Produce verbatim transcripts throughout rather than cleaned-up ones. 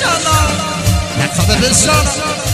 انشالله نخوابه بسان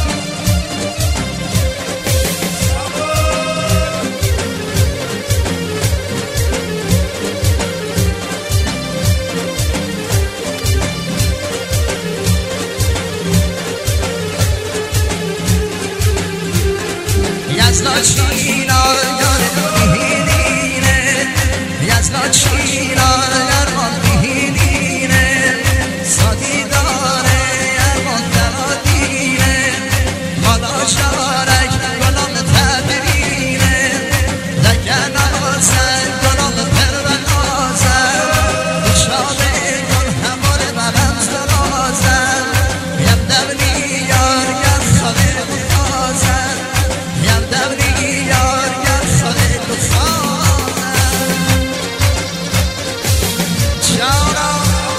یزلا چینا یار بهینینه یزلا چینا یار بهینینه سادی داره یار دلادینه مالا شارک گلام تبرینه لگن آزن گلام پرون آزن شاده گل هماره برم سرازن یم دبنی یار یم خاله بخازن یم دبنی یار یم خاله بخازن جانا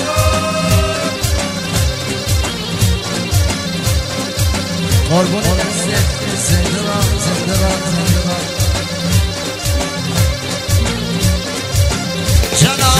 قربون زنده با زنده با زنده با جانا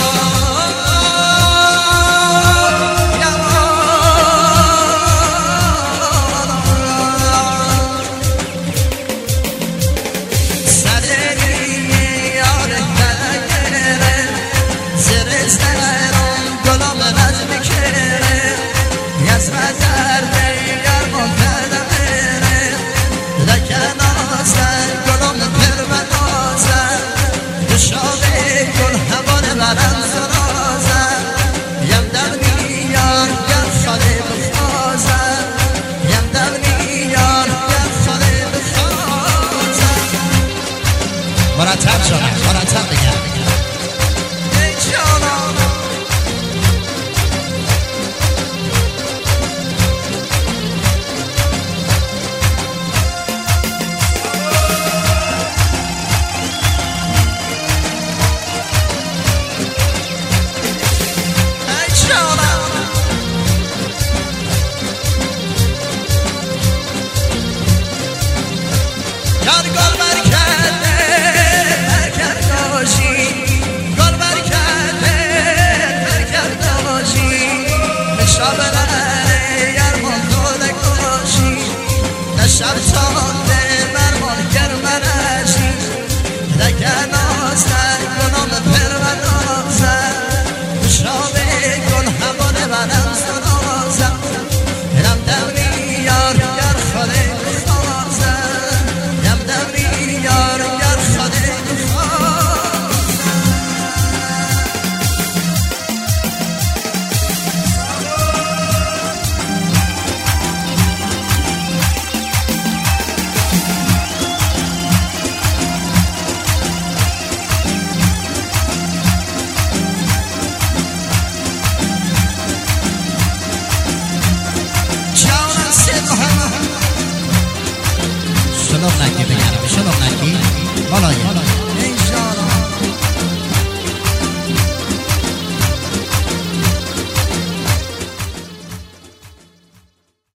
مرتب شدن مرتب بگم ای جانم ای جانم یار گل برکرده گل برکرده برکرده باشی مشابه یارمان دوله کاشی نشب ساده مرمان گرمنشی لگن آزن گلام پرون آزن مشابه گل همانه برم سرازن یم دبنی یار گر خاله بخازن یم دبنی یار گر خاله بخازن شلوغ نگی بگرم شلوغ نگی بالایه